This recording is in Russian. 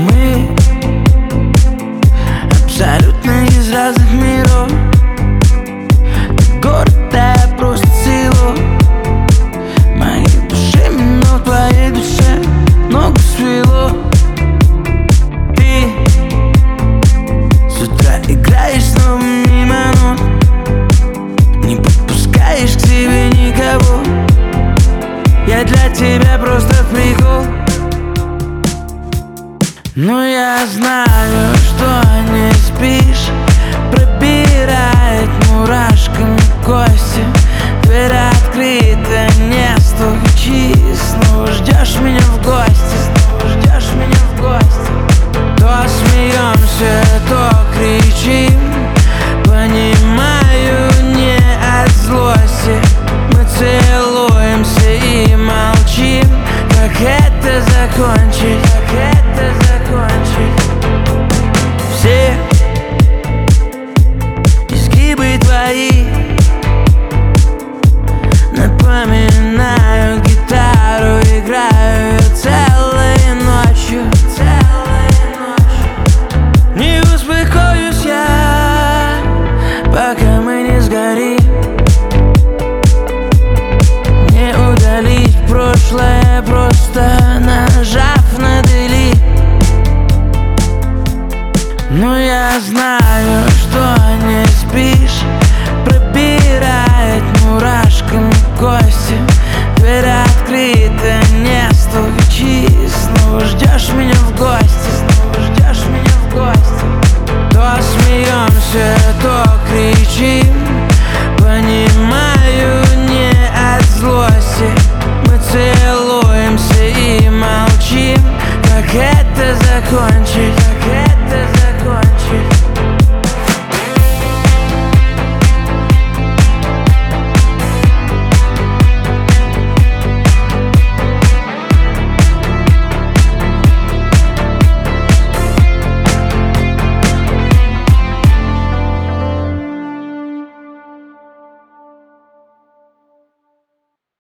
Мы абсолютно из разных миров. Ты город, а я просто село. Моей душе минут, твоей душе ногу свело. Ты с утра играешь снова мимо нот, не подпускаешь к себе никого. Я для тебя просто прикол. Но я знаю, что не спишь. Пробирает мурашками кости. Дверь открыта, не стучи. Снова ждешь меня в гости, снова ждешь меня в гости. То смеемся, то кричим. Понимаю, не от злости. Мы целуемся и молчим. Как это закончить? Как это закончить? Все изгибы твои напоминаю гитару, играю ее целой ночью. Не успокоюсь я, пока мы не сгорим. Не удалить прошлое, просто нажав на delete. Но я знаю, что не спишь. Пробирает мурашками кости. Дверь открыта, не стучи. Снова ждешь меня в гости, снова ждешь меня в гости. То смеемся, то кричим. Понимаю, не от злости. Мы целуемся и молчим. Как это закончить?